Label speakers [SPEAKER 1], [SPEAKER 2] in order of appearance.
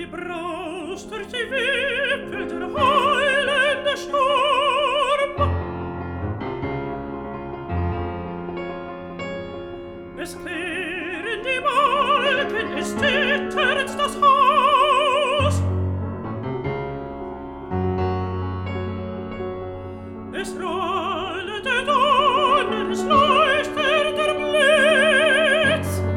[SPEAKER 1] braust durch die Wippel der heulende Sturm. Es klirren die Balken, es zittert das Haus. Es rollt